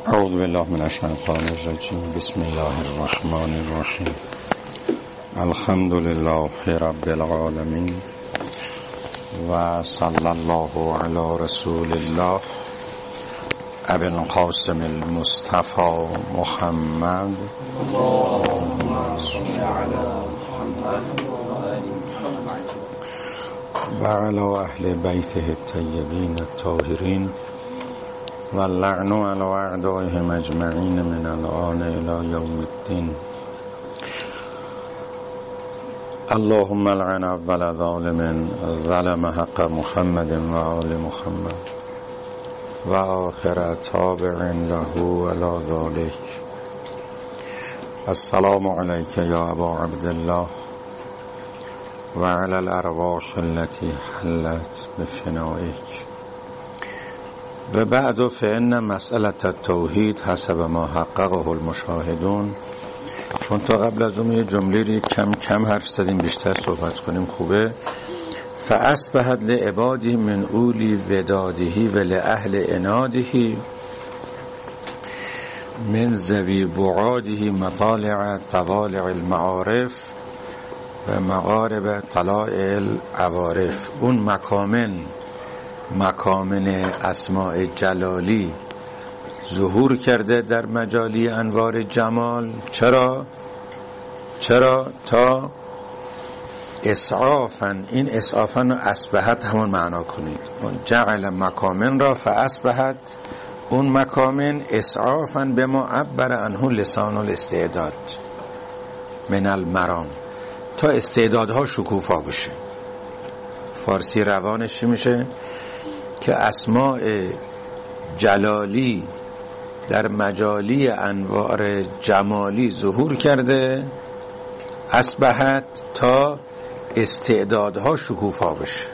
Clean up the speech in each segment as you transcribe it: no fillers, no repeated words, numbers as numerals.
اعوذ بالله من الشیطان الرجیم. بسم الله الرحمن الرحیم. الحمد لله رب العالمین و صلی الله علی رسول الله ابی القاسم المصطفى محمد و علی اهل بیته الطیبین الطاهرین و اللعن علی اعدائهم اجمعین من الآن الی یوم الدین. اللهم لعن اول ظالم ظلم حق محمد و آل محمد و آخر تابع له ولا ذلك. السلام علیک یا ابا عبدالله و علی الارواح التي حلت بفنائک. و بعد فإن مسئله التوحید حسب ما حققه المشاهدون. چون تا قبل از اون یه جمله کم حرف زدیم، بیشتر صحبت کنیم خوبه. فاصبحت لعبادی من اولی ودادهی و لأهل انادهی من ذوی بعادهی مطالع طوالع المعارف و مغارب طلائع العوارف. اون مکامن اسماء جلالی ظهور کرده در مجالی انوار جمال. چرا؟ تا اسعافن. این اسعافن رو اصبحت همون معنا کنید. اون جعل مکامن را فاصبحت اون مکامن اسعافن به ما عبر عنه لسان الاستعداد من المرام، تا استعدادها شکوفا بشه. فارسی روانش میشه که اسماء جلالی در مجالی انوار جمالی ظهور کرده، اصبحت تا استعدادها شکوفا بشه.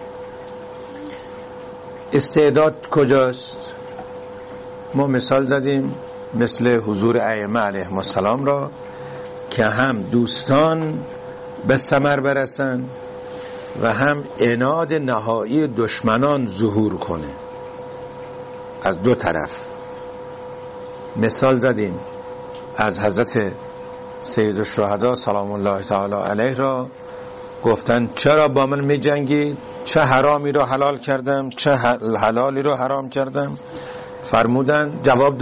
استعداد کجاست؟ ما مثال زدیم مثل حضور ائمه علیهم السلام را که هم دوستان به ثمر برسن و هم عناد نهایی دشمنان ظهور کنه. از دو طرف مثال زدیم از حضرت سید الشهدا سلام الله تعالی علیه را. گفتن چرا با من می جنگی؟ چه حرامی رو حلال کردم، چه حلالی رو حرام کردم؟ فرمودن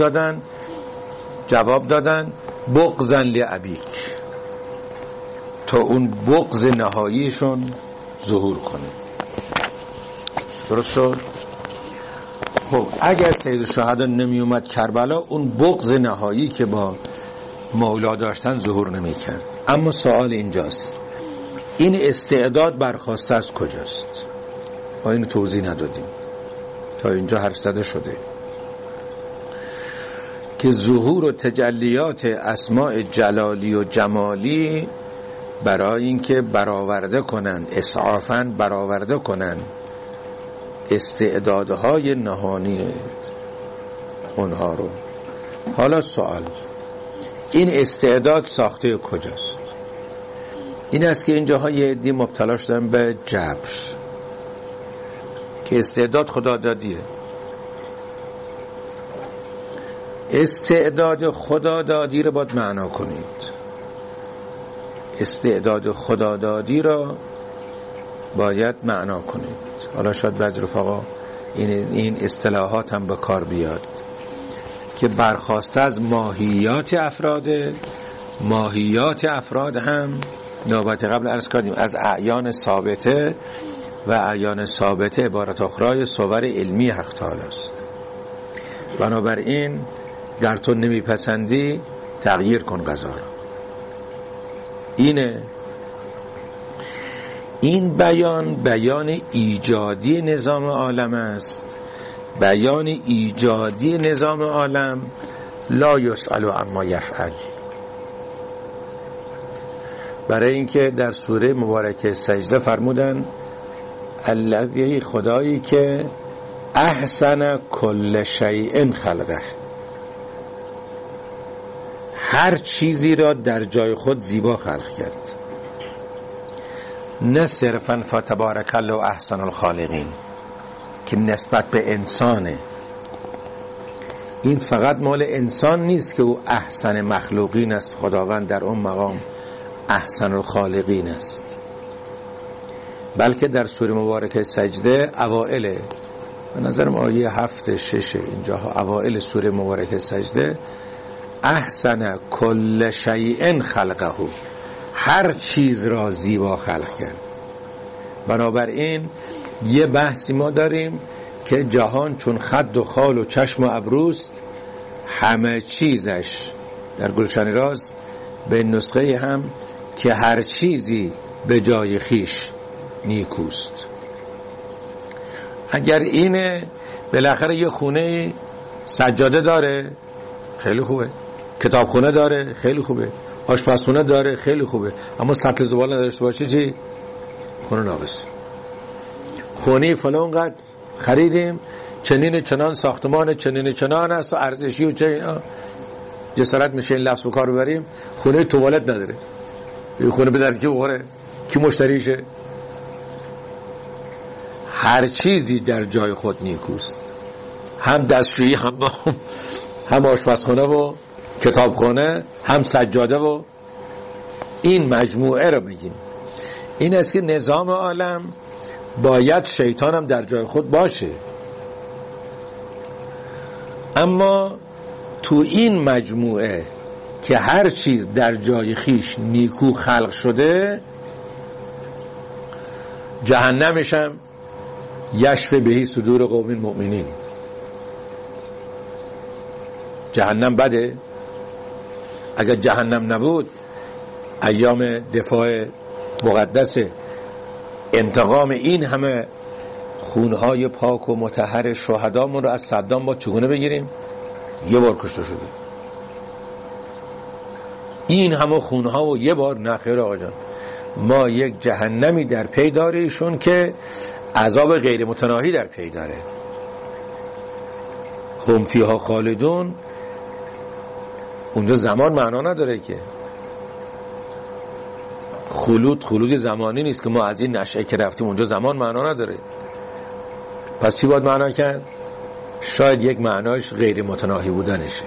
جواب دادن بغضاً لابیک، تا اون بغض نهاییشون ظهور کنه. درست شد؟ خب اگر سید الشهدا نمی اومد کربلا، اون بغض نهایی که با مولا داشتن ظهور نمی کرد. اما سوال اینجاست، این استعداد برخواسته از کجاست؟ ما اینو توضیح ندادیم، تا اینجا حرف زده شده که ظهور و تجلیات اسماء جلالی و جمالی برای اینکه برآورده کنن، اسعافاً برآورده کنن استعدادهای نهانی اونها رو. حالا سوال، این استعداد ساخته کجاست؟ این است که اینجاها یه عده‌ای مبتلا شدن به جبر که استعداد خدادادیه. استعداد خدادادی رو باید معنا کنید. استعداد خدادادی را باید معنا کنید. حالا شاید بعضی رفقا این اصطلاحات هم به کار بیاد که برخواسته از ماهیات افراد هم نوبت قبل عرض کردیم از اعیان ثابته، و اعیان ثابته عبارت اخرای صور علمی حق تعالی است. بنابراین در تو نمیپسندی تغییر کن غذا را. این بیان ایجادی نظام عالم است. بیان ایجادی نظام عالم لا یسأل عما یفعل. برای اینکه در سوره مبارکه سجده فرمودن الذی، خدایی که احسن کل شیء خلقه، هر چیزی را در جای خود زیبا خلق کرد. نه صرفاً فتبارک الله احسن الخالقین که نسبت به انسانه، این فقط مال انسان نیست که او احسن مخلوقین است، خداوند در اون مقام احسن الخالقین است، بلکه در سوره مبارکه سجده اوائل، به نظرم آیه 7 6 اینجاها اوائل سوره مبارکه سجده، احسن کل شیء خلقه، هر چیز را زیبا خلق کرد. بنابراین یه بحثی ما داریم که جهان چون خد و خال و چشم و ابروست، همه چیزش در گلشن راز به نسخه هم که هر چیزی به جای خیش نیکوست. اگر اینه بالاخره یه خونه سجاده داره خیلی خوبه، کتابخونه داره خیلی خوبه، آشپزخونه داره خیلی خوبه، اما سطل زباله نداشته باشه چی؟ خونه ناقص. خونه فلان قد خریدیم، چنین چنان ساختمان چنین چنان است و ارزشی و چه اینا، جسارت میشه این لفظ به کار ببریم، خونه توالت نداره. این خونه به در کی بخوره؟ کی مشتریشه؟ هر چیزی در جای خود نیکوست، هم دستشویی، هم آشپزخونه و کتابخونه، هم سجاده و این مجموعه رو بگیم. این است که نظام عالم باید شیطان هم در جای خود باشه، اما تو این مجموعه که هر چیز در جای خیش نیکو خلق شده، جهنمشم یشفه بهی صدور قوم مؤمنین. جهنم بده؟ اگر جهنم نبود ایام دفاع مقدس انتقام این همه خونهای پاک و مطهر شهدامون رو از صدام با چگونه بگیریم؟ یه بار کشته شده. این همه خونها و یه بار نخیر آقا جان، ما یک جهنمی در پی داریشون که عذاب غیر متناهی در پی داره. هم فیها خالدون، اونجا زمان معنا نداره که خلود زمانی نیست که ما از این نشأه که رفتیم اونجا زمان معنا نداره. پس چی باید معنا کرد؟ شاید یک معناش غیر متناهی بودنشه.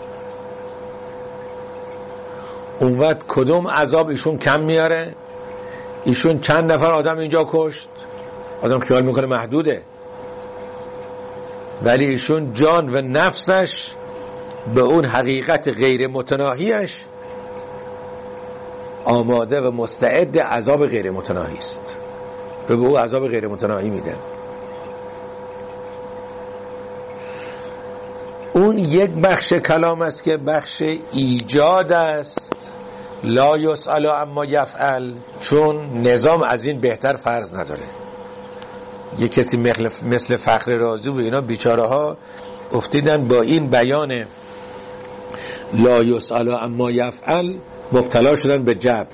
اون وقت کدوم عذاب ایشون کم میاره؟ ایشون چند نفر آدم اینجا کشت، آدم خیال میکنه محدوده، ولی ایشون جان و نفسش به اون حقیقت غیر متناهیش آماده و مستعد عذاب غیر متناهی است، به او عذاب غیر متناهی میدن. اون یک بخش کلام است که بخش ایجاد است، لا یسأل عما یفعل، چون نظام از این بهتر فرض نداره. یک کسی مثل فخر رازی و اینا بیچاره ها افتیدن با این بیان لا یسأل عما یفعل، مبتلا شدن به جبر،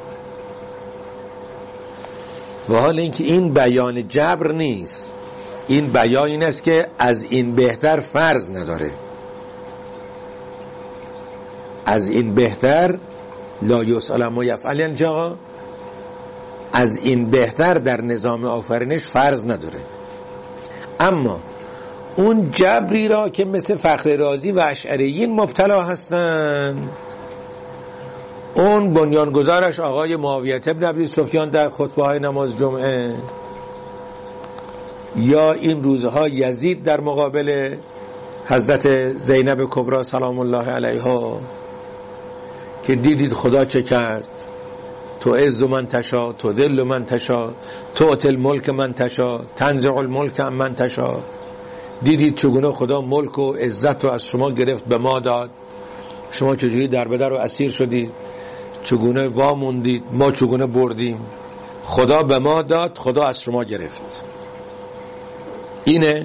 و حال اینکه این بیان جبر نیست، این بیان این است که از این بهتر فرض نداره. از این بهتر لا یسأل عما یفعل یعنی جا از این بهتر در نظام آفرینش فرض نداره. اما اون جبری را که مثل فخر رازی و اشعریین مبتلا هستن، اون بنیانگذارش آقای معاویه بن ابی سفیان در خطبه های نماز جمعه، یا این روزها یزید در مقابل حضرت زینب کبری سلام الله علیها که دیدید خدا چه کرد، تو عز من تشا، تو ذل من تشا، تعطی الملک من تشا، تنزع الملک من تشا. دیدید چگونه خدا ملک و عزت رو از شما گرفت به ما داد، شما چجوری در به در و اسیر شدید، چگونه واموندید، ما چگونه بردیم. خدا به ما داد، خدا از شما گرفت. اینه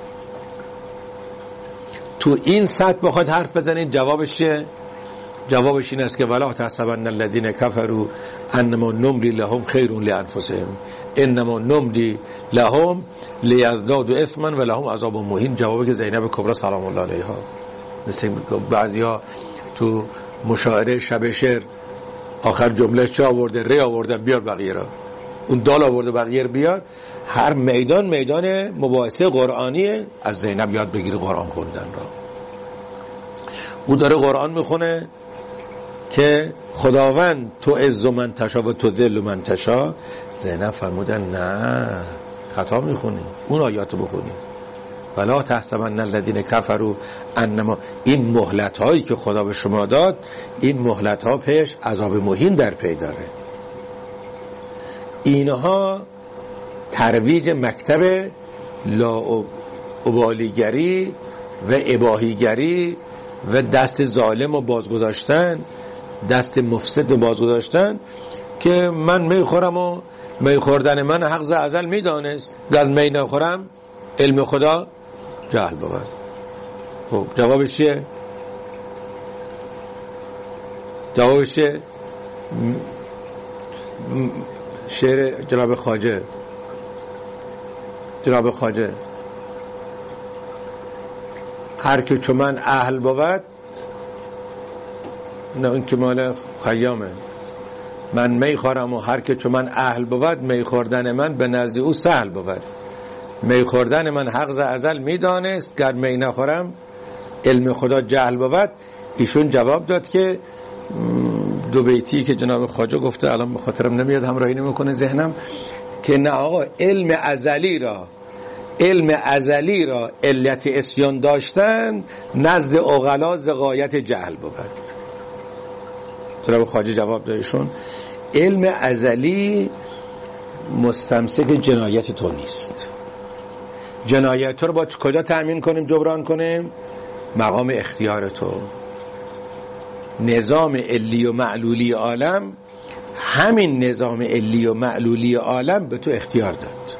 تو این سطح بخواد حرف بزنید جوابش چیه؟ جوابش این است که ولا تحسبن الذين كفروا انما نملی لهم خیر لانفسهم انما نملی لهم لیزدادوا اثما ولهم عذاب مهین. جوابی که زینب کبری سلام الله علیها، مثل بعضیا تو مشاعره شب شعر آخر جمله چه آورده؟ ری آورده، بیار بقیه را. اون دال آورده بقیه را بیار. هر میدان مباحثه قرآنیه، از زینب یاد بگیری قرآن خوندن را. او داره قرآن میخونه که خداوند تو عز من تشا و تو ذل من تشا. زینب فرمودن نه، خطا میخونی، اون آیاتو بخونی. ولا تحسبن الذین کفروا انما. این مهلت هایی که خدا به شما داد، این مهلت ها پیش عذاب مهین در پی داره. اینها ترویج مکتب لاابالیگری و اباحیگری و دست ظالم و بازگذاشتن، دست مفسد و بازگذاشتن که من می خورم و می خوردن من حق ز ازل میدانست، گر می نخورم علم خدا جهل بود. خب جوابش چیه؟ جوابش چیه؟ شعر جناب خواجه، جناب خواجه هر که چو من اهل بود، نه این که مال خیامه، من می خورم و هر که چو من اهل بود، می خوردن من به نزد او سهل بود. می خوردن من حق ز ازل میدانست، گر می نخورم علم خدا جهل بود. ایشون جواب داد که دو بیتی که جناب خواجه گفته الان به خاطرم نمیاد، همراهی نمیکنه ذهنم، که نه آقا، علم ازلی را علت عصیان داشتن نزد عقلا ز غایت جهل بود. جناب خواجه جواب دادشون علم ازلی مستمسک جنایت تو نیست. جنایت تو رو با کجا تأمین کنیم، جبران کنیم؟ مقام اختیار تو. نظام علی و معلولی عالم، همین نظام علی و معلولی عالم به تو اختیار داد.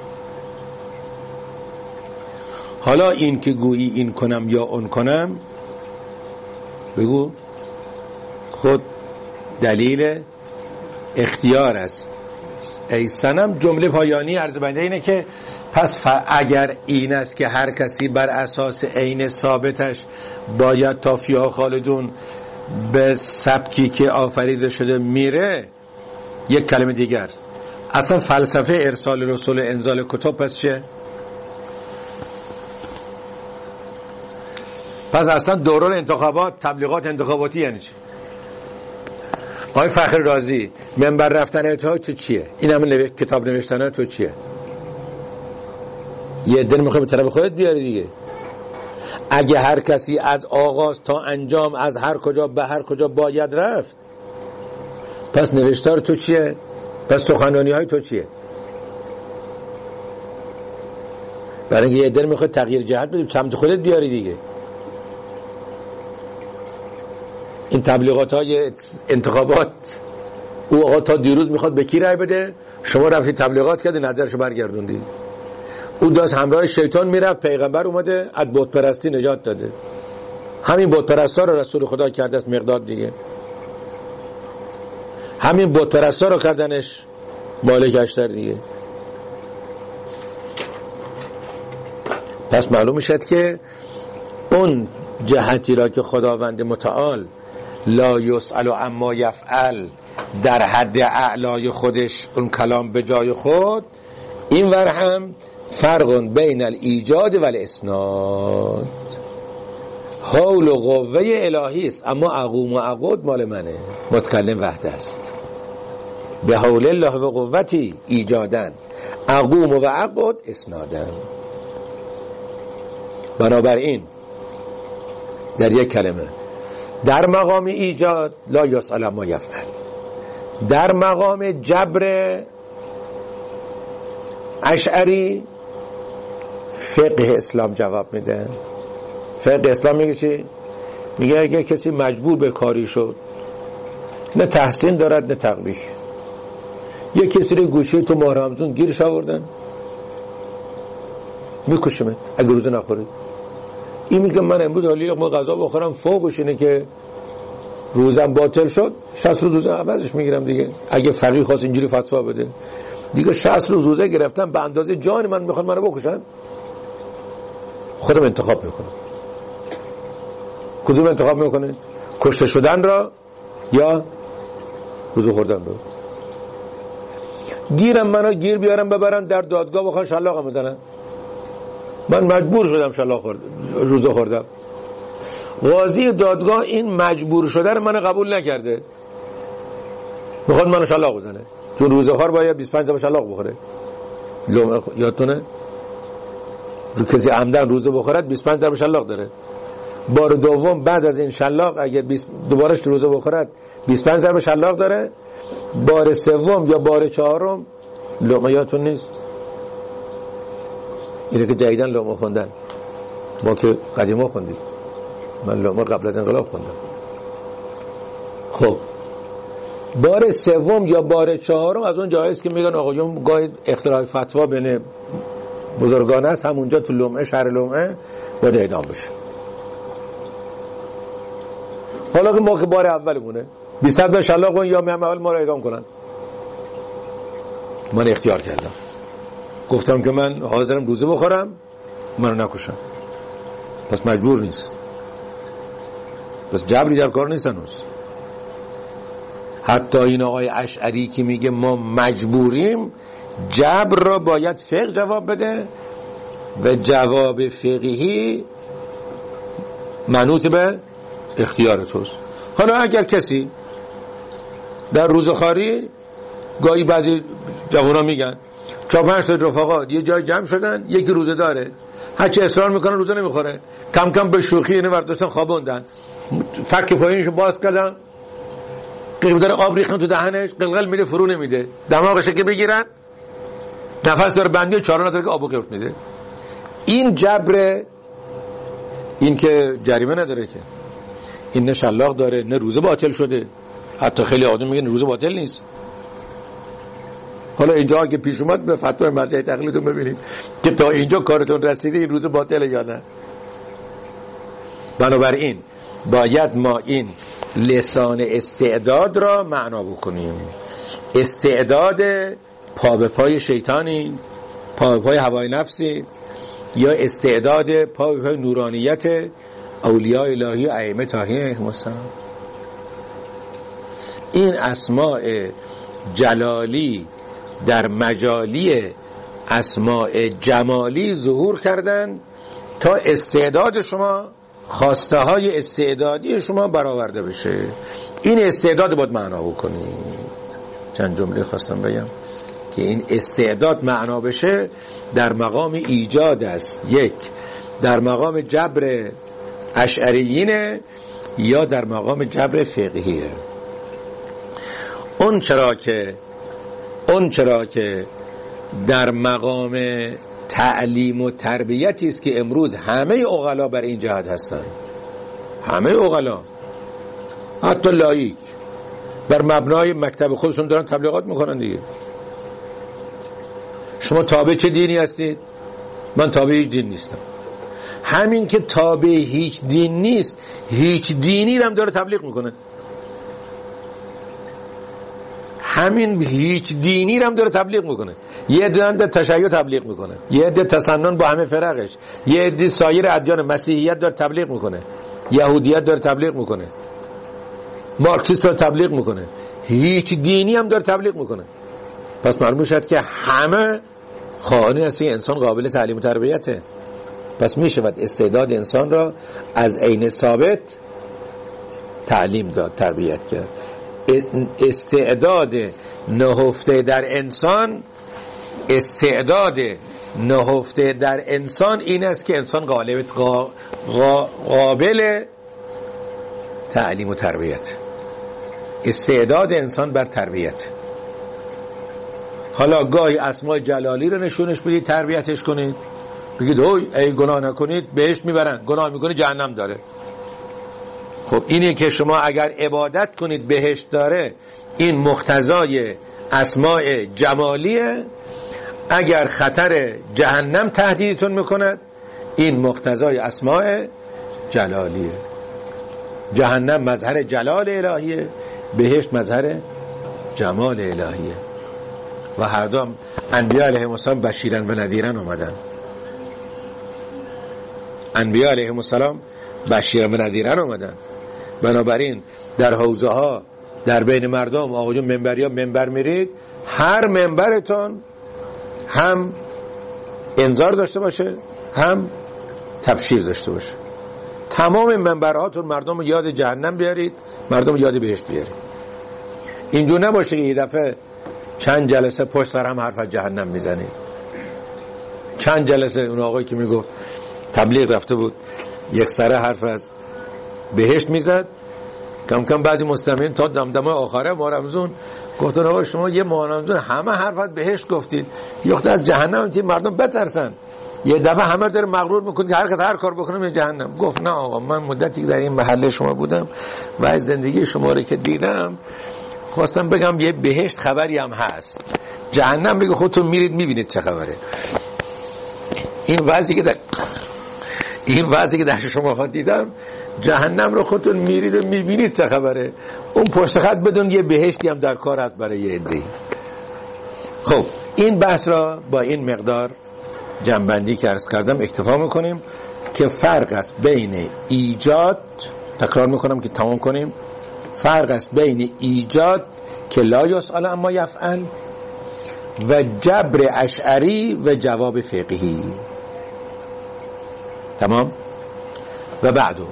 حالا این که گویی این کنم یا اون کنم، بگو خود دلیل اختیار است. ای صنم جمله پایانی عرض بنده اینه که پس اگر این است که هر کسی بر اساس عین ثابتش باید تا فیها خالدون به سبکی که آفریده شده میره، یک کلمه دیگر اصلا فلسفه ارسال رسول انزال کتب پس چیه؟ پس اصلا دوران انتخابات، تبلیغات انتخاباتی یعنی چی؟ آقای فخر رازی منبر رفتن تو چیه؟ این همه کتاب نوشتن تو چیه؟ یه دن میخوای به طرف خودت بیاری دیگه. اگه هر کسی از آغاز تا انجام از هر کجا به هر کجا باید رفت، پس نوشتار تو چیه؟ پس سخنرانی های تو چیه؟ برای اینکه یه دن میخوای تغییر جهت بدیم، سمت خودت بیاری دیگه. این تبلیغات های انتخابات، او آقا تا دیروز میخواد به کی رای بده، شما رفتی تبلیغات کردی، نظرشو برگردوندی. او داشت همراه شیطان میرفت، پیغمبر اومده از بت پرستی نجات داده. همین بت پرستا رو رسول خدا کرده است مقداد دیگه. همین بت پرستا رو کردنش مالک اشتر دیگه. پس معلوم میشد که اون جهتی را که خداوند متعال لا یسأل عما یفعل در حد اعلای خودش اون کلام به جای خود، این ور هم فرق بین الایجاد و الاسناد. حول و قوه الهی است، اما اقوم و اقود مال منه، متکلم وحده است. به حول الله و قوتی ایجادن، اقوم و اقود اسنادن. بنابراین در یک کلمه، در مقام ایجاد لا یسأل عما یفعل، در مقام جبر اشعری فقه اسلام جواب میده. فقه اسلام میگه چی؟ میگه اگه کسی مجبور به کاری شد، نه تحسین دارد نه تقبیح، یه کسی رو گوشه تو ماه رمضان گیرش آوردن، میکشمت اگه روزه نخورید. این میگه من امروز حالی لقمه غذا بخورم، فوقش اینه که روزم باطل شد، 60 روز روزه عوضش میگیرم دیگه. اگه فقیه خواست اینجوری فتوا بده دیگه، 60 روز روزه گرفتم به اندازه جان من، میخوان منو بکشن، خودم انتخاب میکنم. کدوم انتخاب میکنه؟ کشته شدن را یا روزه خوردن را؟ گیرم منو گیر بیارم ببرن در دادگاه بخوان شلاقم بزنن، من مجبور شدم شلاق روزه خوردم. قاضی دادگاه این مجبور شده رو من قبول نکرده، میخواد منو شلاق بزنه، چون روزخوار باید 25 تا شلاق بخوره. یادتونه رو کسی عمدن روزه بخورد 25 ضرب شلاق داره. بار دوم بعد از این شلاق اگه دوبارش روزه بخورد 25 ضرب شلاق داره. بار سوم یا بار چهارم لقمه، یادتون نیست اینه که جدیدن لقمه خوندن، ما که قدیما خوندیم، من لقمه قبل از انقلاب خوندم. خب بار سوم یا بار چهارم از اون جایست که میگن آقایون گاهی اختلاف فتوا بین بزرگان است، همونجا تو لمعه شهر لمعه باید اعدام بشه. حالا که ما که بار اولمونه 20 تا شلاق کن یا میام اول ما رو اعدام کنن. من اختیار کردم، گفتم که من حاضرم روزه بخورم، منو نکشم. پس مجبور نیست، پس جبری در کار نیست هنوز. حتی این آقای اشعری که میگه ما مجبوریم، جبر را باید فقه جواب بده و جواب فقهی منوط به اختیار توست. حالا اگر کسی در روزخواری، گاهی بعضی جوونا میگن 4-5 تا رفقا یه جای جمع شدن، یکی روزه داره، هرچی اصرار میکنه روزه نمیخوره، کم کم به شوخی اینو برداشتن خوابوندن، فک پایینشو باز کردن، قیمدار آب ریختن تو دهنش، قلقل میده فرو نمیده، دماغش که بگیرن نفس داره بندی و 4 نداره که آبو قیرت میده. این جبر، این که جریمه نداره که، این نه شلاق داره نه روزه باطل شده. حتی خیلی آدم میگن روزه باطل نیست. حالا اینجا که پیش اومد به فتوای مرجع تقلیدتون ببینید که تا اینجا کارتون رسیده این روزه باطله یا نه. بنابراین باید ما این لسان استعداد را معنا بکنیم. استعداد پا به پای شیطانی، پا به پای هوای نفسی، یا استعداد پا به پای نورانیت اولیاء الهی و ائمه طاهرین مثلا. این اسماء جلالی در مجالی اسماء جمالی ظهور کردن تا استعداد شما، خواسته های استعدادی شما برآورده بشه. این استعداد باید معنا بکنید. چند جمله خواستم بگم که این استعداد معنا بشه در مقام ایجاد است. یک، در مقام جبر اشعریینه یا در مقام جبر فقهیه. اون چرا که در مقام تعلیم و تربیتی است که امروز همه عقلا بر این جهت هستند، همه عقلا، حتی لایک بر مبنای مکتب خودشون دارن تبلیغات میکنن دیگه. شما تابع چه دینی هستید؟ من تابع هیچ دین نیستم. همین که تابع هیچ دین نیست، هیچ دینی هم داره تبلیغ میکنه. همین هیچ دینی هم داره تبلیغ میکنه. یه عده تشیع تبلیغ میکنه، یه عده تسنن با همه فرقش، یه عده سایر ادیان، مسیحیت داره تبلیغ میکنه، یهودیت داره تبلیغ میکنه، مارکسیست داره تبلیغ میکنه، هیچ دینی هم داره تبلیغ میکنه. پس معلوم شد که همه خواهانی هست که انسان قابل تعلیم و تربیته. پس میشود استعداد انسان را از عین ثابت تعلیم داد، تربیت کرد. استعداد نهفته در انسان، استعداد نهفته در انسان این است که انسان قابل تعلیم و تربیت. استعداد انسان بر تربیت. حالا گاهی اسماء جلالی رو نشونش بدید، تربیتش کنید، بگید ای گناه نکنید بهشت میبرن، گناه میکنید جهنم داره. خب اینه که شما اگر عبادت کنید بهشت داره، این مقتضای اسماء جمالیه. اگر خطر جهنم تهدیدتون میکند، این مقتضای اسماء جلالیه. جهنم مظهر جلال الهیه، بهشت مظهر جمال الهیه. و هر دو انبیاء علیهم السلام بشیرن و نذیرن آمدن. انبیاء علیهم السلام بشیرن و نذیرن آمدن. بنابراین در حوزه ها در بین مردم آقایون منبریا منبر میرید، هر منبرتون هم انذار داشته باشه هم تبشیر داشته باشه. تمام منبرهاتون مردم رو یاد جهنم بیارید، مردم رو یاد بهشت بیارید. اینجور نباشه که یه دفعه چند جلسه پشت سر هم حرف از جهنم میزنید. چند جلسه اون آقایی که میگفت تبلیغ رفته بود یک سره حرف از بهشت میزد، کم کم بعضی مستمعین تا دمدمه آخره ماه رمضان گفتن آقا شما یه ماه رمضان همه حرف از بهشت گفتید، یخته از جهنم که مردم بترسن. یه دفعه همه داره مغرور میکنه که هر کار بکنم این جهنم. گفت نه آقا، من مدتی در این محله شما بودم و از زندگی شما رو که دیدم خواستم بگم یه بهشت خبری هم هست، جهنم بگه خودتون میرید میبینید چه خبره. این وضعی که در شما ها دیدم، جهنم رو خودتون میرید و میبینید چه خبره. اون پشت خط بدون یه بهشتی هم در کار هست برای یه عده‌ای. خب این بحث را با این مقدار جنبندی که عرض کردم اکتفا میکنیم که فرق است بین ایجاد، تکرار میکنم که تمام کنیم، فرق است بین ایجاد که لا یسأل اما یفعل و جبر اشعری و جواب فقهی. تمام. و بعدو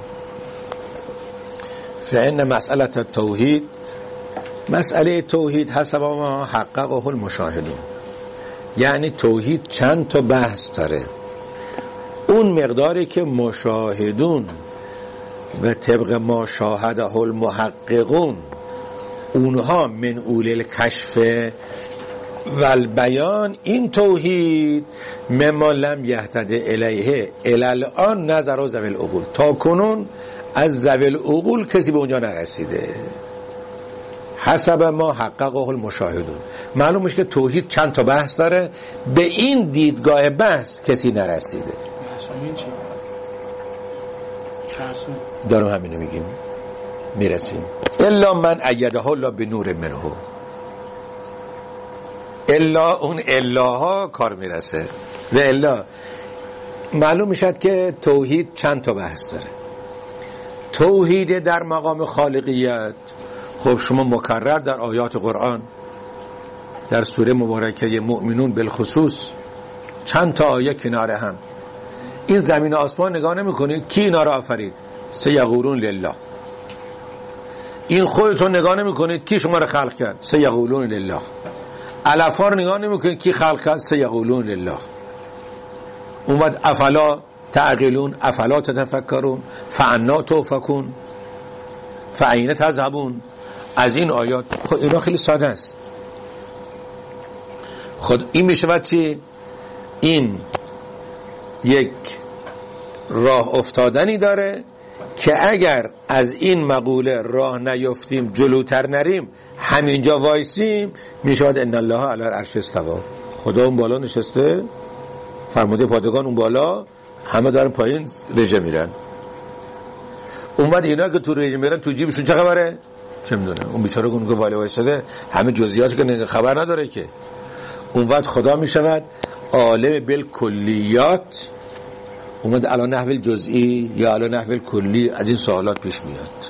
فإن مسئله التوحید، مسئله توحید حسب ما حققه المشاهدون، یعنی توحید چند تا بحث داره. اون مقداری که مشاهدون و طبق ما شاهده المحققون اونها من اول الکشف و البیان، این توحید مما لم یهتد الیه الان نظر و ذوی العقول، تا کنون از ذوی العقول کسی به اونجا نرسیده. حسب ما حققه المشاهدون، معلوم میشه که توحید چند تا بحث داره، به این دیدگاه بحث کسی نرسیده. دارم همینو میگیم، میرسیم. الا من ایده الله به نور منه، الا اون الاها کار میرسه. و الا معلوم میشد که توحید چند تا بحث داره. توحید در مقام خالقیت، خب شما مکرر در آیات قرآن، در سوره مبارکه مؤمنون بالخصوص چند تا آیه کناره هم، این زمین و آسمان نگاه نمی کنید کی اینا را آفرید؟ سیقولون لله. این خودتون نگاه نمی کنید کی شما را خلق کرد؟ سیقولون لله. علفا رو نگاه نمی کنید کی خلق کرد؟ سیقولون لله. اومد افلا تعقلون، افلا تتفکرون، فانا توفکون، فاین تذهبون. از این آیات خب اینا خیلی ساده است. خود این میشود چی؟ این یک راه افتادنی داره که اگر از این مقوله راه نیفتیم، جلوتر نریم، همینجا وایسیم، میشود ان الله علی العرش استوی، خدا اون بالا نشسته، فرموده پادگان اون بالا، همه دارن پایین رژه میرن. اومد اینا که تو رژه میرن تو جیبشون چه خبره؟ چه میدونم. اون بیچاره اون که والا وایساده همه جزئیاتی که خبر نداره که. اون وقت خدا میشود عالم بالکلیات، اومد علی نحو الجزئی یا علی نحو الکلی، از این سوالات پیش میاد.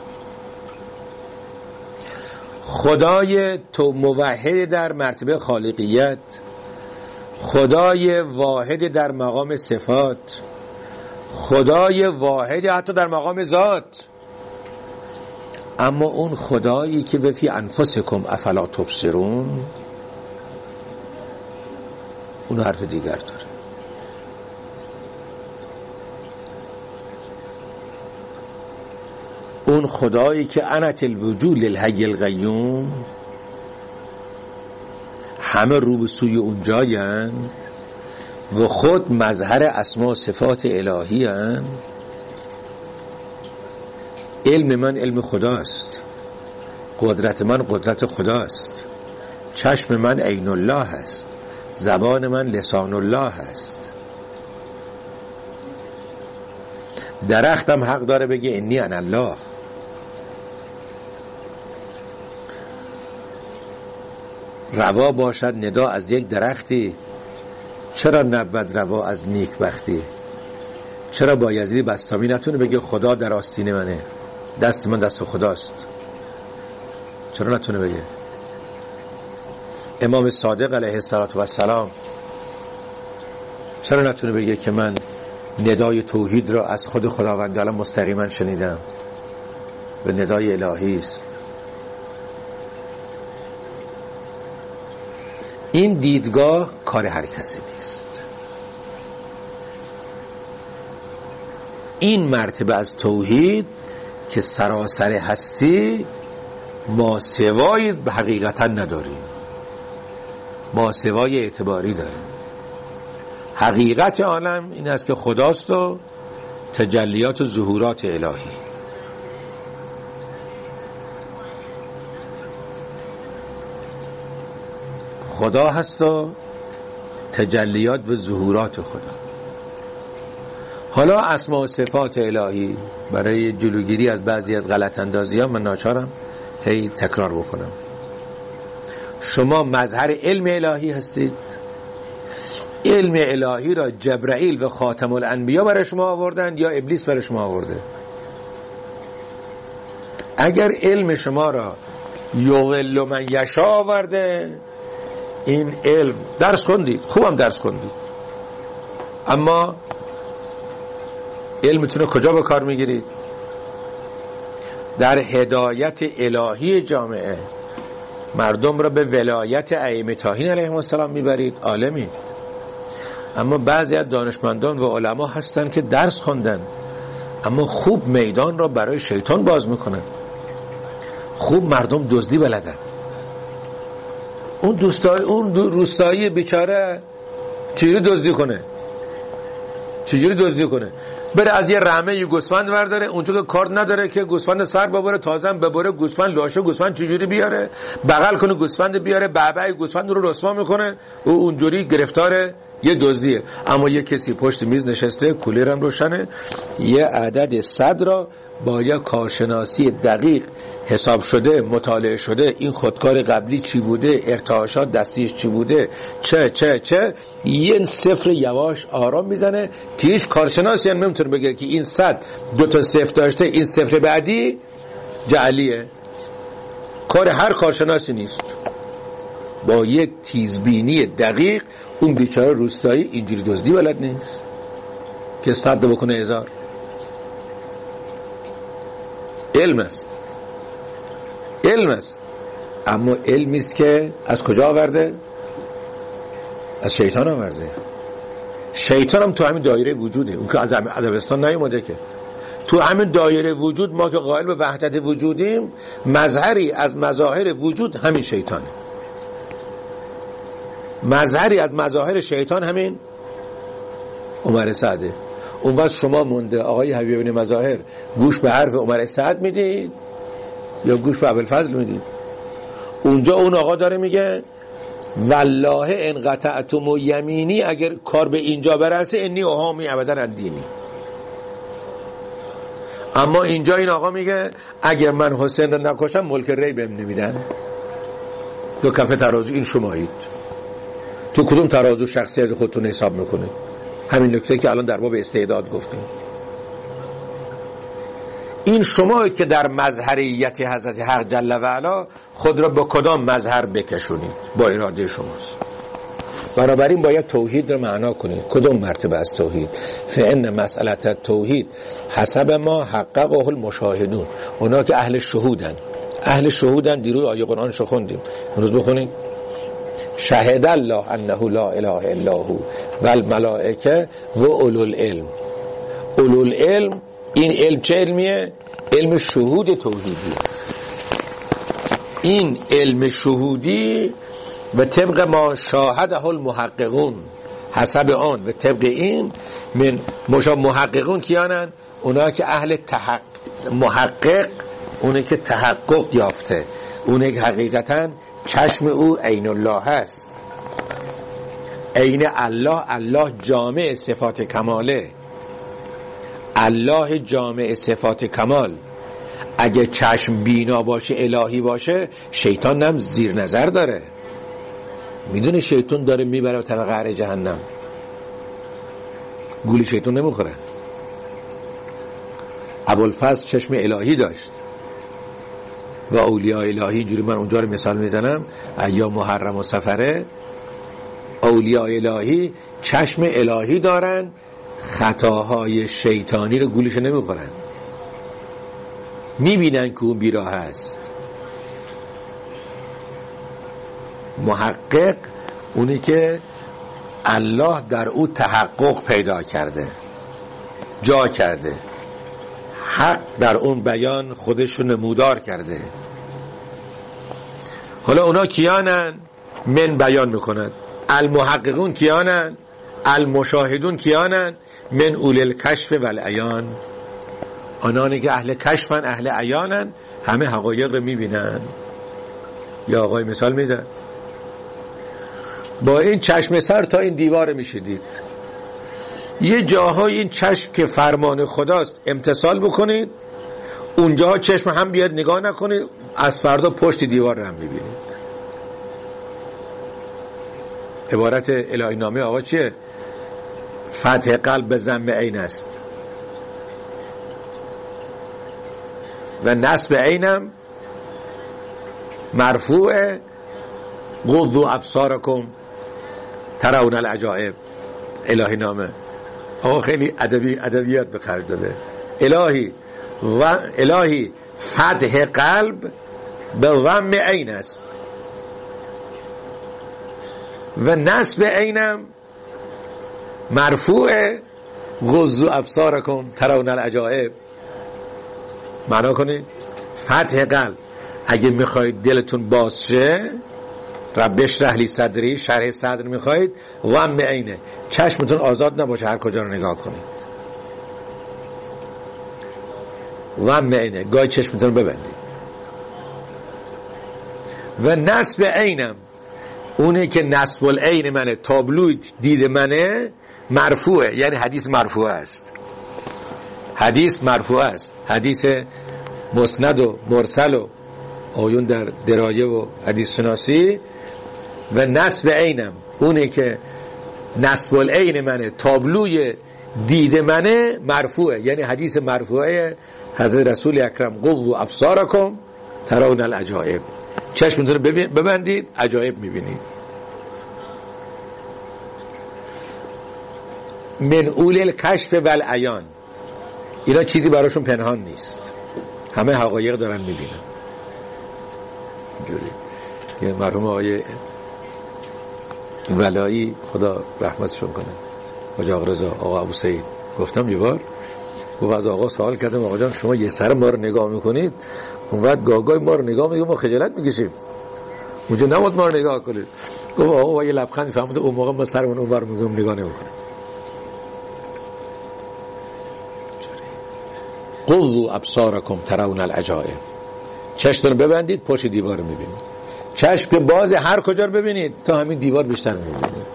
خدای تو موحد در مرتبه خالقیت، خدای واحد در مقام صفات، خدای واحد حتی در مقام ذات. اما اون خدایی که فی انفسکم افلا تبصرون، اون حرف دیگر داره. اون خدایی که انت الوجود للحی القیوم، همه رو به سوی اون جایند و خود مظهر اسما و صفات الهی هستند. علم من علم خداست، قدرت من قدرت خداست، چشم من عین الله است، زبان من لسان الله است. درختم حق داره بگه انی انا الله. روا باشد ندا از یک درختی، چرا نبود روا از نیک بختی؟ چرا بایزیدی بستامی نتونه بگه خدا در آستین منه، دست من دست خداست؟ چرا نتونه بگه؟ امام صادق علیه السلام چرا نتونه بگه که من ندای توحید را از خود خداوند تعالی مستقیما شنیدم و ندای الهی است. این دیدگاه کار هر کسی نیست. این مرتبه از توحید که سراسر هستی ما سوای حقیقتا نداریم، ما سوای اعتباری داریم. حقیقت عالم این است که خداست و تجلیات و ظهورات الهی. خدا هست و تجلیات و ظهورات خدا. حالا اسماء و صفات الهی، برای جلوگیری از بعضی از غلط اندازی ها من ناچارم هی تکرار بکنم. شما مظهر علم الهی هستید. علم الهی را جبرائیل و خاتم الانبیا برای شما آوردن یا ابلیس برای شما آورده؟ اگر علم شما را یضل من یشاء آورده، این علم درس خوندید، خوبم درس خوندید، اما علمتون رو کجا به کار میگیرید؟ در هدایت الهی جامعه مردم را به ولایت ائمه طاهرین علیهم السلام میبرید، عالمید. اما بعضی از دانشمندان و علما هستن که درس خوندن اما خوب میدان را برای شیطان باز میکنن، خوب مردم دزدی بلدن. اون روستایی بیچاره چجوری دزدی کنه؟ بره از یه رمه یه گوسفند برداره، اونجا که کار نداره که گوسفند سر ببره، تازه ببره گوسفند لاشه گوسفند چجوری بیاره، بغل کنه گوسفند بیاره، بعبع گوسفند رو رسوا میکنه، و اونجوری گرفتار یه دزدیه. اما یه کسی پشت میز نشسته، کولرم روشنه، یه عدد 100 را با یه کارشناسی دقیق حساب شده، مطالعه شده، این خودکار قبلی چی بوده، ارتعاشات دستیش چی بوده، چه یه صفر یواش آرام میزنه که هیچ کارشناسی هم نمیتونه بگه که این 100 2 تا صفر داشته، این صفر بعدی جعلیه. کار هر کارشناسی نیست. با یک تیزبینی دقیق اون بیچاره روستایی اینجوری دزدی بلد نیست که 100 بکنه 1000. علم است، اما علمی است که از کجا آورده؟ از شیطان آورده. شیطان هم تو همین دایره وجوده، اون که از عدبستان نیومده که تو همین دایره وجود. ما که قائل به وحدت وجودیم، مظهری از مظاهر وجود همین شیطانه. مظهری از مظاهر شیطان همین عمر سعده. اون وقت شما مونده آقای حبیب بن مظاهر گوش به حرف عمر سعد میدید یا گوش به ابوالفضل میدید؟ اونجا اون آقا داره میگه والله ان قطعتم یمینی، اگر کار به اینجا برسه انی احامی ابدا الدینی. اما اینجا این آقا میگه اگر من حسین رو نکشم ملک ری بهم نمیدن. تو کف ترازو این شمایید، تو کدوم ترازو شخصیت خودتون حساب میکنید؟ همین نکته که الان در باب استعداد گفتیم. این شما که در مظهریت حضرت حق جل و علا خود را به کدام مظهر بکشونید، با اراده شماست. بنابراین باید توحید را معنا کنید. کدام مرتبه از توحید؟ فإن مسئله توحید حسب ما حققه المشاهدون، اونا که اهل شهودن. دیروز آیه قرآن شو خوندیم، امروز بخونید. شهد الله انه لا اله الا هو و الملائکه و اولو العلم. اولو العلم، این علم چه علمیه؟ علم شهود توحیدی. این علم شهودی و طبق ما شاهده المحققون، حسب آن و طبق این من محققون کیانن؟ اونا که اهل محقق، اونه که تحقق یافته، اونه که حقیقتا چشم او عین الله هست. عین الله جامع صفات کماله. الله جامع صفات کمال. اگه چشم بینا باشه، الهی باشه، شیطان هم زیر نظر داره. میدونه شیطان داره میبره به طرف قعر جهنم، گولی شیطان نمیخوره. ابوالفضل چشم الهی داشت و اولیاء الهی، اینجوری من اونجا رو مثال میزنم، ایام محرم و سفره، اولیاء الهی چشم الهی دارن، خطاهای شیطانی رو گولش نمیخورن، میبینن که اون بیراه هست. محقق اونی که الله در او تحقق پیدا کرده، جا کرده، حق در اون بیان خودشون نمودار کرده. حالا اونا کیانن؟ من بیان میکنن. المحققون کیانن؟ المشاهدون کیانن؟ من اولی الکشف و العیان، آنانی که اهل کشفن، اهل عیانن، همه حقایق رو میبینن. یا آقای مثال میزن، با این چشم سر تا این دیوار میشدید، یه جاهای این چشم که فرمان خداست امتثال بکنید، اونجا چشم هم بیاد نگاه نکنید، از فردا پشت دیوار رو هم میبینید. عبارت الهی نامه آقا چیه؟ فتح قلب به ضم عین است و نصب عینم مرفوع غضوا ابصارکم ترون العجائب. الهی نامه آقا خیلی ادبیات به خرج داده. الهی فتح قلب به ضم عین است و نصب عینم مرفوع غضوا ابصارکم ترون العجائب. معنا کنید فتح قلب، اگه میخواید دلتون باز شه، رب اشرح لی صدری، شرح صدر میخواید، ضم عینه، چشمتون آزاد نباشه هر کجا رو نگاه کنید، ضم عینه، گاهی چشمتون رو ببندید. و نصب عینم اونه که نصب العین منه، تابلوی دید منه، مرفوعه، یعنی حدیث مرفوع است. حدیث مرفوع است، حدیث مسند و مرسل و آیون در درایه و حدیث شناسی. و نصب عینم اونه که نصب العین منه، تابلوی دید منه، مرفوعه، یعنی حدیث مرفوعه حضرت رسول اکرم غضوا ابصارکم ترون العجائب. چشمتون رو ببندید، عجایب میبینید. من اول الکشف و العیان، اینا چیزی براشون پنهان نیست، همه حقایق دارن میبینن. اینجوری که مرحوم آقای ولایی خدا رحمتشون کنه، حاج آقا رضا، آقا ابو سعید، گفتم یه بار، گفت از آقا سوال کردم آقا جان شما یه سر ما رو نگاه میکنید، اون وقت گاگای ما رو نگاه میکنید، ما خجالت میکشیم، اونجا نماد ما رو نگاه کنید. گفت آقا یه لبخند فهمید اون موقع ما سرمون اون بر میگم نگاه نمیکنیم. غضوا ابصارکم ترون العجائب، چشمتون رو ببندید، پشت دیوار رو میبینید. چشم باز هر کجا رو ببینید، تا همین دیوار بیشتر میبینید.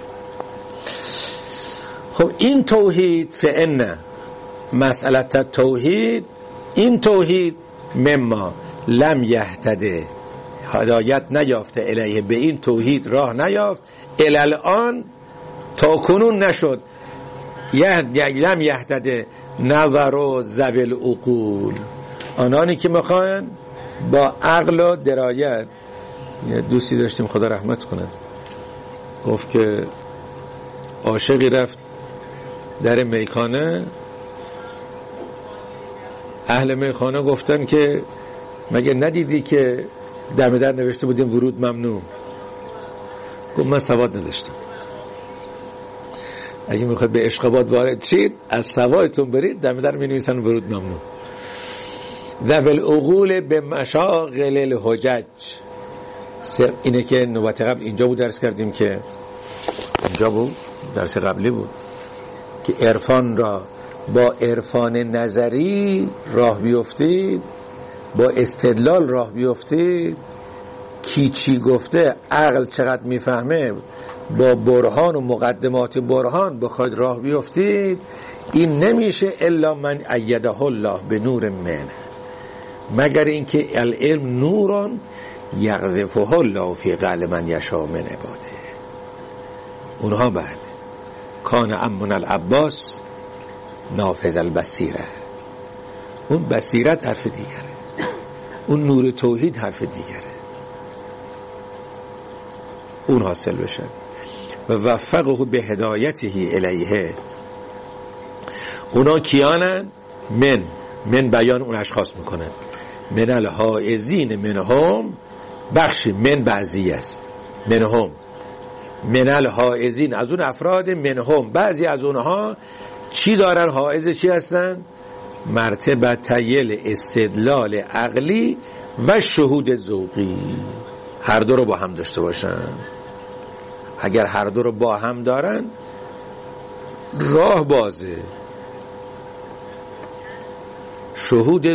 خب این توحید، فإن مسئله توحید، این توحید مما لم یهتده، هدایت نیافته، الیه، به این توحید راه نیافت، الان تا کنون نشد، لم یهتده نظر و ذوی العقول، آنانی که میخوان با عقل و درایت. یه دوستی داشتیم خدا رحمت کنه، گفت که عاشقی رفت در میخانه، اهل میخانه گفتن که مگه ندیدی که دم در نوشته بودیم ورود ممنوع؟ گفت من سواد نداشتم، اگه میخواد به عشق وارد شید از سوادتون برید، دم در می نویسن ورود ممنوع. ذوی العقول به مشاغل الحجج، اینه که نوبت قبل اینجا بود درس کردیم، که اینجا بود درس قبلی بود که عرفان را با عرفان نظری راه بیفتید، با استدلال راه بیفتید، کی چی گفته، عقل چقدر میفهمه، با برهان و مقدمات برهان بخواید راه بیفتید، این نمیشه الا من ایده الله به نور من، مگر اینکه العلم نوران یقذفه الله فی قلب من یشاء من عباده. اونها بله کان عمنا العباس نافذ البصیره، اون بصیرت حرف دیگره، اون نور توحید حرف دیگره، اون حاصل بشه. و وفقه به هدایته الیه، اونا کیانن؟ من بیان اون اشخاص میکنن. من الحائزین منهم، بخشی من بعضی است، منهم من الحائزین از اون افراد، منهم بعضی از اونها چی دارن؟ حائز چی هستن؟ مرتبتیل استدلال عقلی و شهود ذوقی، هر دو رو با هم داشته باشن. اگر هر دو رو با هم دارن راه بازه. شهود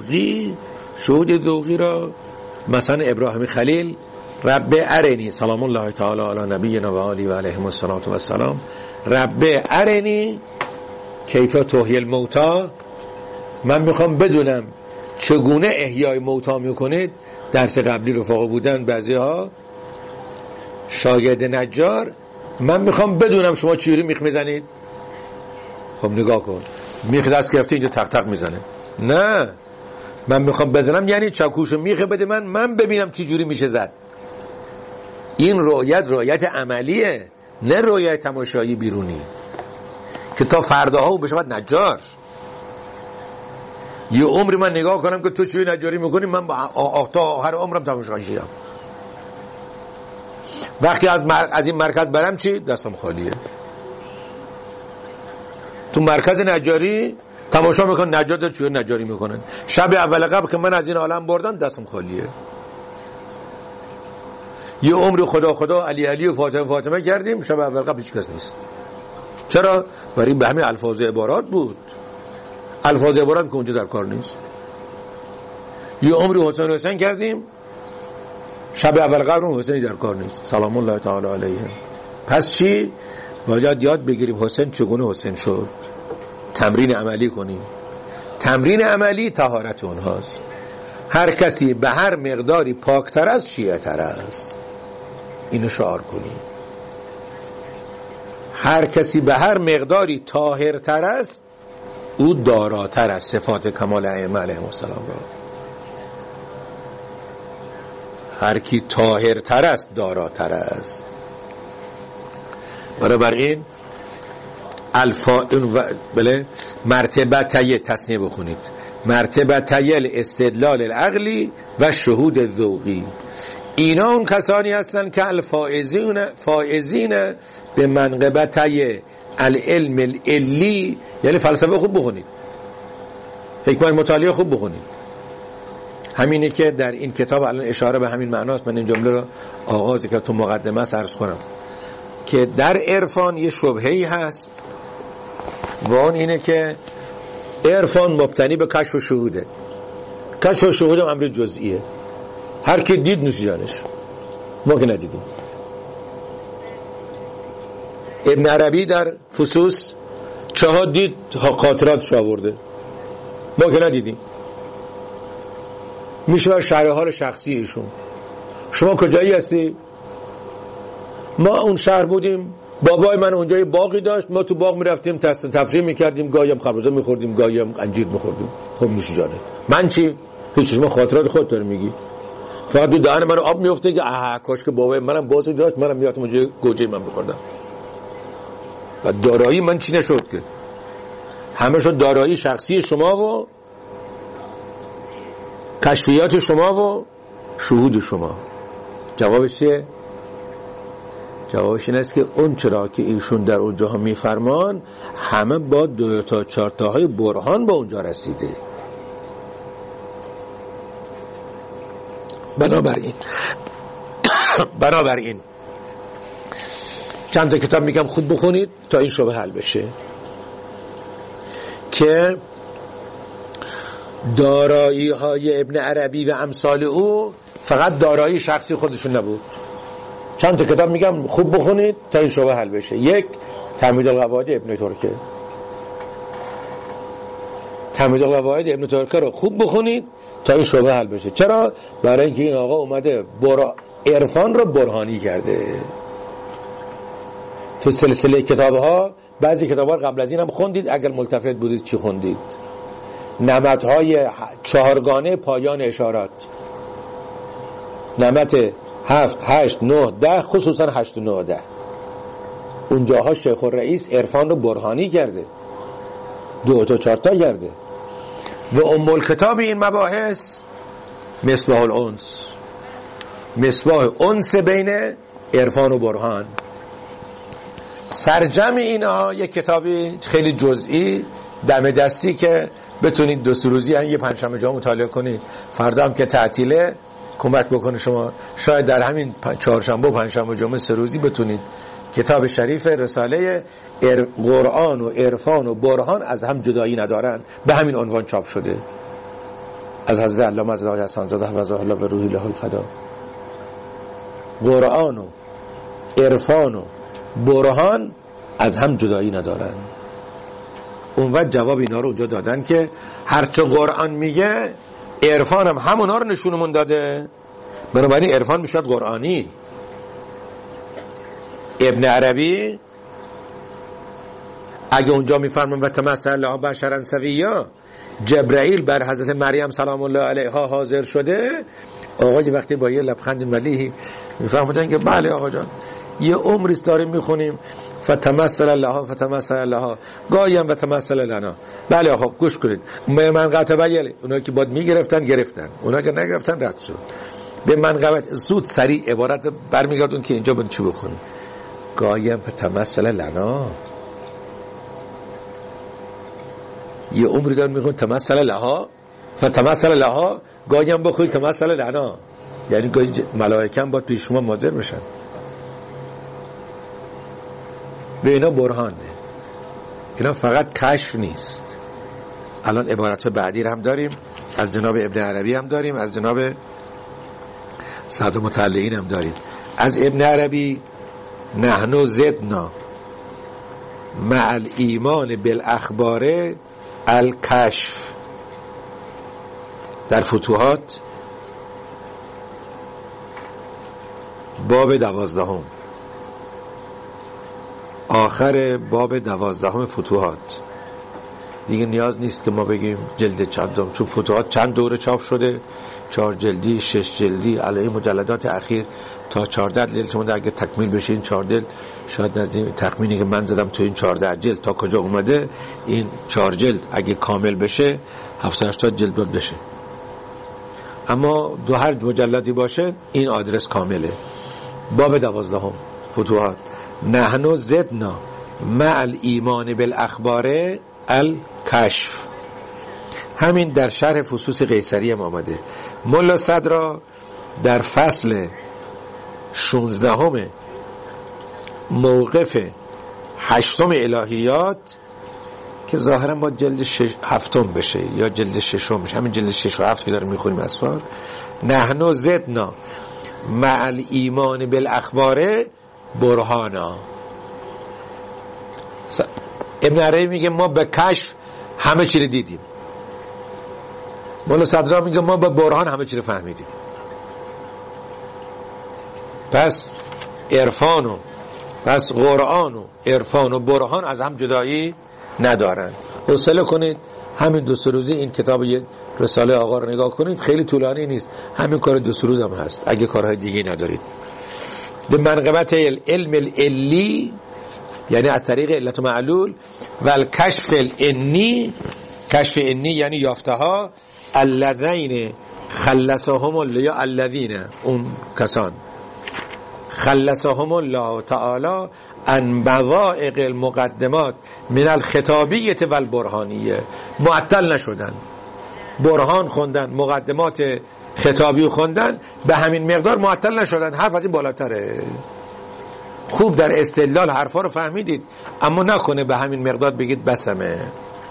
ذوقی را مثلا ابراهیم خلیل رب ارنی سلام الله تعالی علی نبینا و آله و علیهم الصلاة و السلام، رب ارنی کیف تحیی الموتی، من میخوام بدونم چگونه احیای موتی میکنید. درس قبلی رفاقا بودن بعضی ها شاگرد نجار، من میخوام بدونم شما چجوری میخ میزنید. خب نگاه کن، میخ دست گرفته اینجا تق تق میزنه. نه، من میخوام بزنم یعنی چاکوشو میخ بده من ببینم چجوری میشه زد. این رؤیت عملیه، نه رؤیت تماشایی بیرونی که تا فرداها او بشه نجار. یه عمری من نگاه کنم که تو چجوری نجاری میکنی، من تا آخر عمرم تماشاییم. وقتی از این مرکز برم چی؟ دستم خالیه. تو مرکز نجاری تماشا میکنن نجار چجوری نجاری میکنن. شب اول قبل که من از این عالم بردم دستم خالیه. یه عمری خدا علی و فاطمه کردیم، شب اول قبل هیچ کس نیست. چرا؟ برای به همین الفاظ و عبارات بود. الفاظ و عبارات که اونجا در کار نیست. یه عمری حسین کردیم، شب اول قبل حسین در کار نیست سلام الله تعالی علیه. پس چی؟ باید یاد بگیریم حسین چگونه حسین شد، تمرین عملی کنیم. تمرین عملی طهارت اونهاست. هر کسی به هر مقداری پاکتر است شیعه تر است. اینو شعار کنیم. هر کسی به هر مقداری طاهرتر است او داراتر است صفات کمال ائمه علیهم السلام را. هر کی طاهرتر است داراتر است. بنابراین مرتبتیه تصنیه بخونید، مرتبتیل استدلال العقلی و شهود ذوقی. اینا اون کسانی هستند که الفائزین به منقبتیه العلم العلی، یعنی فلسفه خوب بخونید، حکمت مطالعه خوب بخونید. همینی که در این کتاب الان اشاره به همین معناست. من این جمله رو آغازی که تو مقدمه عرض کنم که در عرفان یه شبهه‌ای هست و اون اینه که عرفان مبتنی به کشف و شهوده. کشف و شهود هم امر جزئیه، هر کی دید نوش جانش، ما که ندیدیم. ابن عربی در فصوص چها دید خاطراتش آورده، ما که ندیدیم. میشه شرح حال شخصی ایشون. شما کجایی هستی؟ ما اون شهر بودیم، بابای من اونجا یه باغی داشت، ما تو باغ میرفتیم تفریح میکردیم، گاهی هم خربزه میخوردیم، گاهی هم انجیر میخوردیم. خب نوش جانه. من چی؟ هیچ. شما خاطرات خودت داری میگی. فقط دو دهن من آب میفته که کاش که بابای منم بازی داشت، منم میرفتم اونجا گوجه من میخوردم. و دارایی من چی نشد که همه شد دارایی شخصی شما و کشفیات شما و شهود شما. جوابش چیه؟ جوابش این است که اون چرا که ایشون در اونجاها میفرمان همه با 2 تا 4 تاهای برهان به اونجا رسیده. بنابراین چند تا کتاب میگم خوب بخونید تا این شبهه حل بشه که دارایی های ابن عربی و امثال او فقط دارایی شخصی خودشون نبود. چند تا کتاب میگم خوب بخونید تا این شبهه حل بشه. یک، تمهید القواعد ابن ترکه. تمهید القواعد ابن ترکه رو خوب بخونید تا این شبهه حل بشه. چرا؟ برای اینکه این آقا اومده عرفان رو برهانی کرده. تو سلسله کتاب‌ها بعضی کتاب‌ها قبل از این هم خوندید، اگر ملتفت بودید چی خوندید؟ نمط‌های 4گانه پایان اشارات، نمط 7 8 9 10، خصوصا 8 و 9 10. اونجاها شیخ الرئیس عرفان رو برهانی کرده. 2 تا 4 تا گرده. و ام الکتاب این مباحث مصباح الانس، مصباح انس بین عرفان و برهان. سرجم اینا یک کتابی خیلی جزئی دم دستی که بتونید 2 روزی یه پنجشنبه جا مطالعه کنید، فردا هم که تعطیله کمک بکنه شما، شاید در همین چهارشنبه و پنجشنبه جمعه 3 روزی بتونید کتاب شریف رساله قرآن و عرفان و برهان از هم جدایی ندارن به همین عنوان چاپ شده از حضرت علامه حضرت حسن زاده حفظه الله و روحی له الفدا. قرآن و عرفان و برهان از هم جدایی ندارن. اون وقت جواب اینا رو اونجا دادن که هرچه قرآن میگه عرفان هم همونا رو نشونمون داده، بنابراین عرفان میشد قرآنی. ابن عربی اگه اونجا میفرمان و تمثل له بشرا سویا، جبرائیل بر حضرت مریم سلام الله علیها حاضر شده، آقای وقتی با یه لبخند ملیحی میفهمودن که بله آقا جان یه عمریست داریم میخونیم فتمثل لها گاهی هم فتمثل لنا. بله آقا گوش کنید، منقطع بیل اونا که باید میگرفتن گرفتن، اونا که نگرفتن رد شد. به منقطع زود سریع عبارت برمیگردون که اینجا باید چی بخونیم. گاهی هم فتمثل لنا، یه عمری داریم میخونیم تمثل لها فتمثل لها، گاهی هم بخونید تمثل لنا، یعنی گاهی ملائکه هم باید پیش شما حاضر بشن. به اینا برهانه، اینا فقط کشف نیست. الان عبارت بعدی رو هم داریم از جناب ابن عربی هم داریم، از جناب سعد مطلعین هم داریم. از ابن عربی نحن زدنا مع الایمان بالاخبار الکشف، در فتوحات باب 12 آخر باب 12 فتوحات. دیگه نیاز نیست که ما بگیم جلد چندم، چون فتوحات چند دوره چاپ شده، 4 جلدی 6 جلدی، علیه مجلدات اخیر تا 14 جلد. شما اگه تکمیل بشه این 4 جلد، شاید نزدیک تخمینی که من زدم تو این 14 جلد تا کجا اومده، این 4 جلد اگه کامل بشه 780 جلد باید بشه. اما هر مجلدی باشه این آدرس کامله. باب 12 فتوحات نحن زدنا مع الایمان بالاخبار الکشف. همین در شرح فصوص قیصری هم آمده. ملا صدرا در فصل 16 موقف 8 الهیات که ظاهرا با جلد 7 بشه یا جلد 6 بشه، همین جلد 6 و 7 که داریم میخونیم اسفار، نحن زدنا مع الایمان بالاخبار برهانا. ابن عربی میگه ما به کشف همه چی رو دیدیم، مولا صدرا میگه ما به برهان همه چی رو فهمیدیم. پس عرفان و پس قرآن و عرفان و برهان از هم جدایی ندارن. حوصله کنید همین 2 روزی این کتاب رساله آقا رو نگاه کنید، خیلی طولانی نیست، همین کار 2 روز هم هست اگه کارهای دیگه ندارید. به منقبت علم العلی، یعنی از طریق علت و معلول، و الکشف الانی، کشف انی یعنی یافته ها، الذین خلصهم الله، یا الذین اون کسان خلصهم الله تعالی ان بوائق المقدمات من الخطابیه و البرهانیه. معطل نشدن، برهان خوندن، مقدمات خطابی خوندن، به همین مقدار معطل نشدن. حرف از این بالاتره. خوب در استدلال حرفا رو فهمیدید، اما نکنه به همین مقدار بگید بسمه.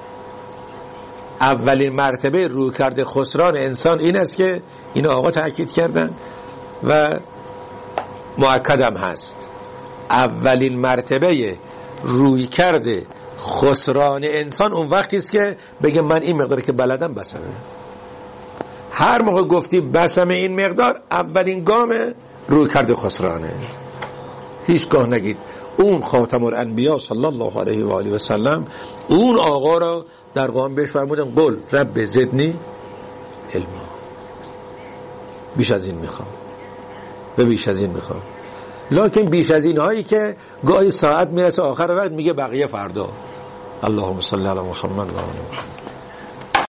اولین مرتبه روی کرده خسران انسان این است که این آقا تأکید کردن و مؤکدم هست. اولین مرتبه روی کرده خسران انسان اون وقتی است که بگه من این مقداری که بلدم بسمه. هر موقع گفتی بسمه این مقدار، اولین گام روی کرده خسرانه. هیچگاه نگید اون خاتم الانبیا صلی الله علیه و آله و سلم، اون آقا را در قرآن بهش فرمودن قل رب زدنی علما. بیش از این میخوام و بیش از این میخوام. لکن بیش از این هایی که گاهی ساعت میرسه آخر وقت میگه بقیه فردا، اللهم صل علی محمد و آل محمد.